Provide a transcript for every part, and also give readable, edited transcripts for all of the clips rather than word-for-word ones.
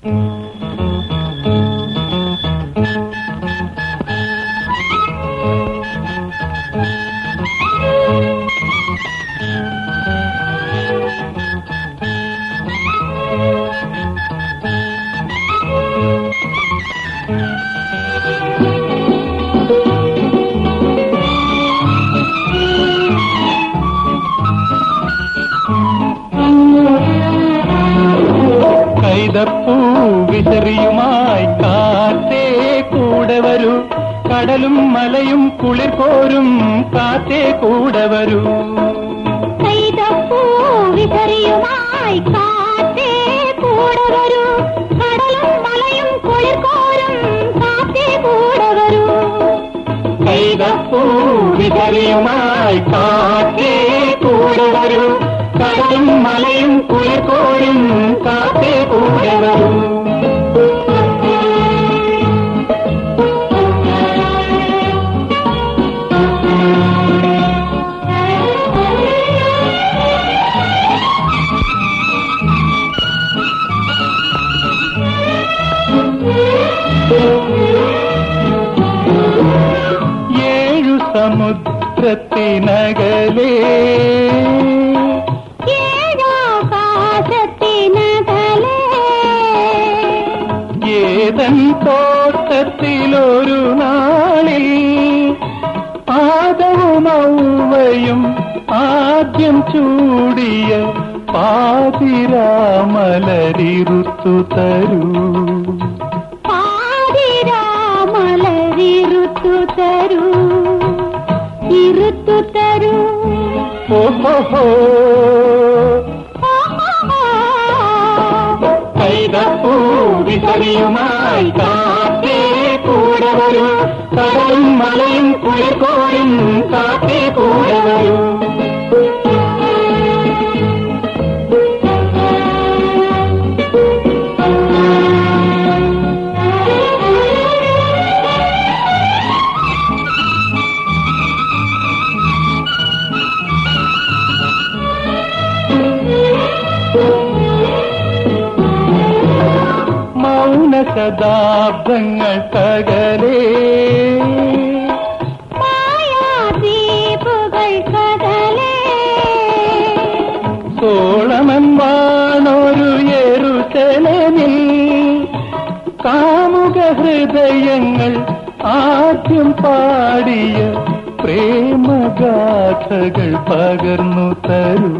കൈതപ്പൂ വിതറിയുമായി കാറ്റേ കൂടെ വരൂ, കടലും മലയും കുളിർ കോരും കാറ്റേ കൂടെ വരൂ. കൈതപ്പൂ വിതറിയുമായി കാറ്റേ കൂടെ വരൂ, കടലും മലയും കുളിർ കോരും കാറ്റേ കൂടെ വരൂ. കൈതപ്പൂ വിതറിയുമായി കാറ്റേ കൂടെ വരൂ, കടലും മലയും കുളിർ കോരും കാറ്റേ കൂടെ വരൂ. ഏഴു സമുദ്രത്തിനകലേ ഏതൻ തോട്ടത്തിലൊരു നാളിൽ ആദവും ഔവയും ആദ്യം ചൂടിയ പാതിരാമലരിറുത്തു തരൂ. പാതിരാമലരിറുത്തു തരൂ, ഇരുത്തു തരൂ. ഓഹോ കൈതപ്പൂ വിതറിയുമായി കാറ്റേ കൂടെ വരൂ, കടലും മലയും കുളിർ കോരും കാറ്റേ കൂടെ വരൂ. മൗനശതാബ്ദങ്ങൾക്കകലേ മായാദ്വീപുകൾക്കകലേ സോളമൻ വാണൊരു യെരൂശലേമിൽ കാമുക ഹൃദയങ്ങൾ ആദ്യം പാടിയ പ്രേമഗാഥകൾ പകർന്നു തരൂ.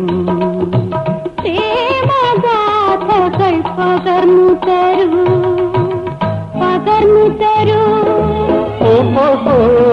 പ്രേമഗാഥകൾ പകർന്നു തരൂ, പകർന്നു തരൂ. ഓഹോ